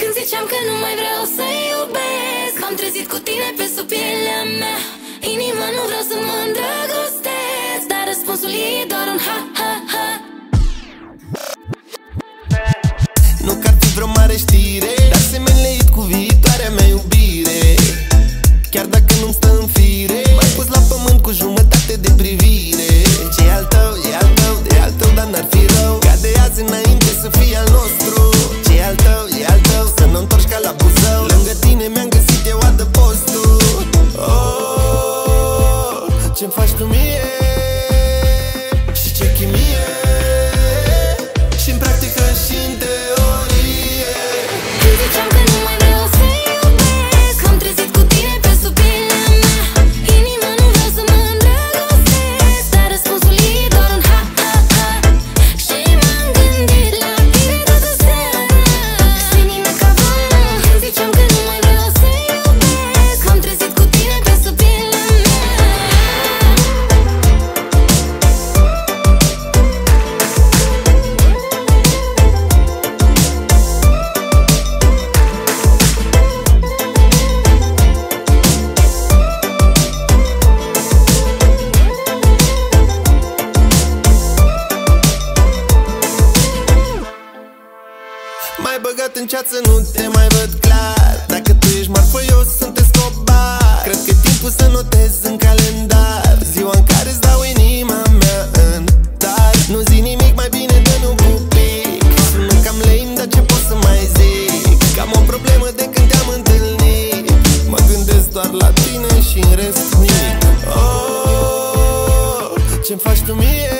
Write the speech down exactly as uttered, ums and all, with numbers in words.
Când ziceam că nu mai vreau să iubesc, m-am trezit cu tine pe sub pielea mea. Inima nu vreau să mă îndrăgostesc, dar răspunsul ei e doar un ha-ha-ha. Nu că ar fi vreo mare știre, dar semeni leit cu viitoarea mea iubire. Chiar dacă nu-mi stă în fire, m-ai pus la pământ cu jumătate de privire. Ce-i al tău, e al tău, de al tău, dar n-ar fi rău ca de azi înainte să fie al nostru. Ce-i al tău, e al tău, să nu întorci ca la Buzău. Lângă tine mi-am găsit eu adăpostul. Oh, ce-mi faci tu mie și ce chimie, și-n practică și-n teorie. Când ziceam că nu mai vreau să iubesc, m-am trezit cu tine pe sub pielea mea. Inima nu vreau să mă îndrăgostesc, dar răspunsul ei e doar un ha-ha-ha. Și m-am gândit la tine toată seara, senină ca vara. Când ziceam că nu mai vreau să iubesc, m-am trezit cu tine pe sub pielea mea. M-ai băgat în ceață, nu te mai văd clar. Dacă tu ești marfă, eu sunt Escobar. Cred că e timpul să notez în calendar ziua în care îți dau inima mea în dar. Nu zi nimic, mai bine dă-mi un pupic. Sună cam lame, dar ce pot să mai zic? Că am o problemă de când te-am întâlnit. Mă gândesc doar la tine și în rest nimic. Oh, ce-mi faci tu mie